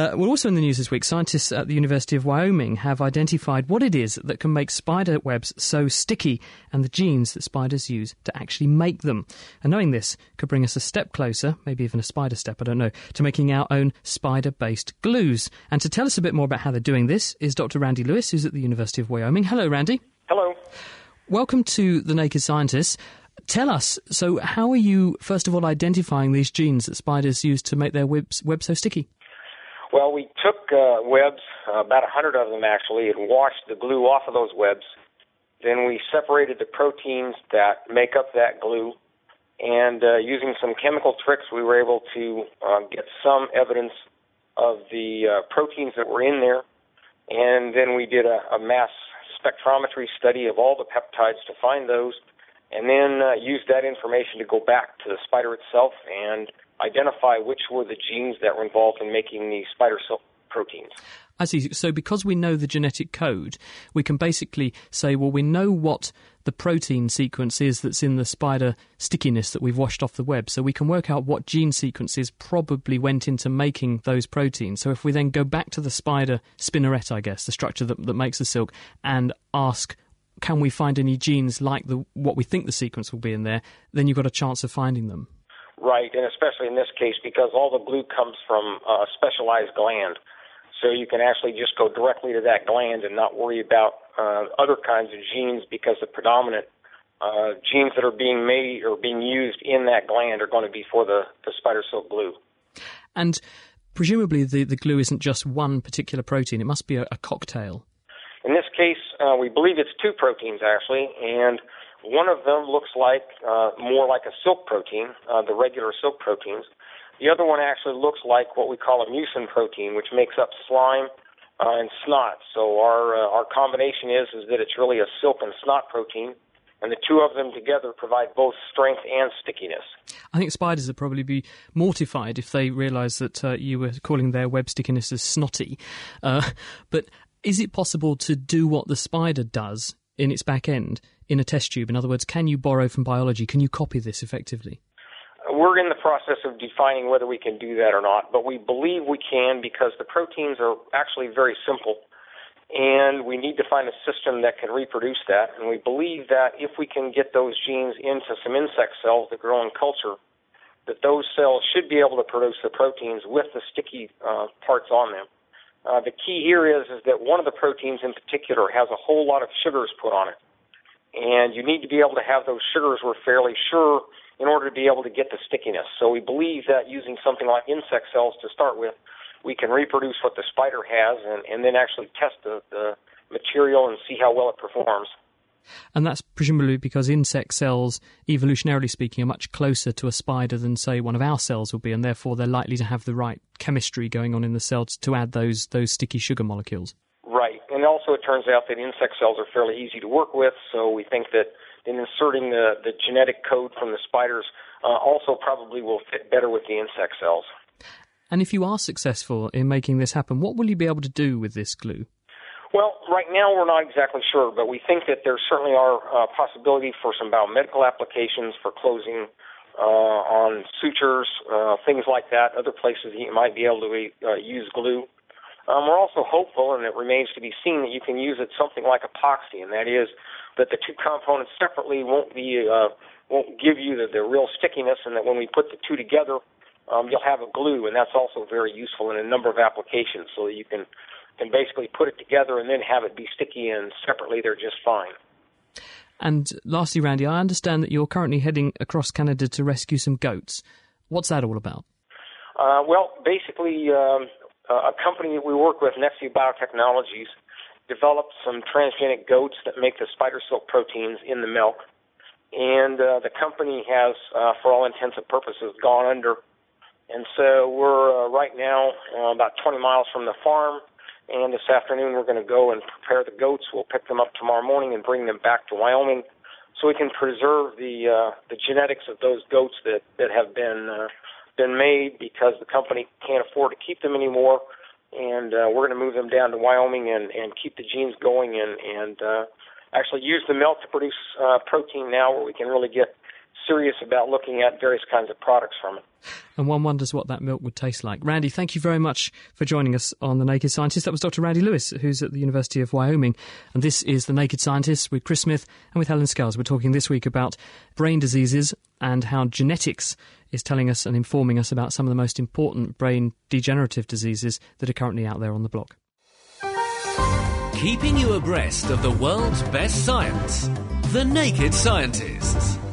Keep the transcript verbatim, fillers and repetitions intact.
Uh, well, also in the news this week, scientists at the University of Wyoming have identified what it is that can make spider webs so sticky and the genes that spiders use to actually make them. And knowing this could bring us a step closer, maybe even a spider step, I don't know, to making our own spider-based glues. And to tell us a bit more about how they're doing this is Doctor Randy Lewis, who's at the University of Wyoming. Hello, Randy. Hello. Welcome to The Naked Scientists. Tell us, so how are you, first of all, identifying these genes that spiders use to make their webs, webs so sticky? Well, we took uh, webs, uh, about a hundred of them actually, and washed the glue off of those webs. Then we separated the proteins that make up that glue, and uh, using some chemical tricks, we were able to uh, get some evidence of the uh, proteins that were in there. And then we did a, a mass spectrometry study of all the peptides to find those, and then uh, used that information to go back to the spider itself and identify which were the genes that were involved in making the spider silk proteins. I see. So because we know the genetic code, we can basically say, well, we know what the protein sequence is that's in the spider stickiness that we've washed off the web, so we can work out what gene sequences probably went into making those proteins. So if we then go back to the spider spinneret, I guess, the structure that, that makes the silk, and ask, can we find any genes like the what we think the sequence will be in there, then you've got a chance of finding them. Right, and especially in this case because all the glue comes from a specialized gland. So you can actually just go directly to that gland and not worry about uh, other kinds of genes because the predominant uh, genes that are being made or being used in that gland are going to be for the, the spider silk glue. And presumably the, the glue isn't just one particular protein, it must be a, a cocktail. In this case, uh, we believe it's two proteins actually, and one of them looks like uh, more like a silk protein, uh, the regular silk proteins. The other one actually looks like what we call a mucin protein, which makes up slime uh, and snot. So our uh, our combination is is that it's really a silk and snot protein, and the two of them together provide both strength and stickiness. I think spiders would probably be mortified if they realised that uh, you were calling their web stickiness as snotty. Uh, but is it possible to do what the spider does in its back end in a test tube? In other words, can you borrow from biology? Can you copy this effectively? We're in the process of defining whether we can do that or not, but we believe we can because the proteins are actually very simple, and we need to find a system that can reproduce that. And we believe that if we can get those genes into some insect cells that grow in culture, that those cells should be able to produce the proteins with the sticky uh, parts on them. Uh, the key here is, is that one of the proteins in particular has a whole lot of sugars put on it. And you need to be able to have those sugars, we're fairly sure, in order to be able to get the stickiness. So we believe that using something like insect cells to start with, we can reproduce what the spider has and, and then actually test the, the material and see how well it performs. And that's presumably because insect cells, evolutionarily speaking, are much closer to a spider than, say, one of our cells will be, and therefore they're likely to have the right chemistry going on in the cells to add those those sticky sugar molecules. Right. And also it turns out that insect cells are fairly easy to work with, so we think that in inserting the, the genetic code from the spiders uh, also probably will fit better with the insect cells. And if you are successful in making this happen, what will you be able to do with this glue? Well, right now we're not exactly sure, but we think that there certainly are uh, possibilities for some biomedical applications for closing uh, on sutures, uh, things like that, other places you might be able to uh, use glue. Um, we're also hopeful, and it remains to be seen, that you can use it something like epoxy, and that is that the two components separately won't be uh, won't give you the, the real stickiness, and that when we put the two together, um, you'll have a glue, and that's also very useful in a number of applications, so that you can can basically put it together and then have it be sticky, and separately they're just fine. And lastly, Randy, I understand that you're currently heading across Canada to rescue some goats. What's that all about? Uh, well, basically, um, a company that we work with, Nexia Biotechnologies, developed some transgenic goats that make the spider silk proteins in the milk. And uh, the company has, uh, for all intents and purposes, gone under. And so we're uh, right now uh, about twenty miles from the farm. And this afternoon we're going to go and prepare the goats. We'll pick them up tomorrow morning and bring them back to Wyoming so we can preserve the uh, the genetics of those goats that, that have been uh, been made because the company can't afford to keep them anymore. And uh, we're going to move them down to Wyoming and, and keep the genes going and, and uh, actually use the milk to produce uh, protein now where we can really get serious about looking at various kinds of products from it. And one wonders what that milk would taste like. Randy, thank you very much for joining us on The Naked Scientist. That was Doctor Randy Lewis, who's at the University of Wyoming. And this is The Naked Scientist with Chris Smith and with Helen Scales. We're talking this week about brain diseases and how genetics is telling us and informing us about some of the most important brain degenerative diseases that are currently out there on the block. Keeping you abreast of the world's best science. The Naked Scientists.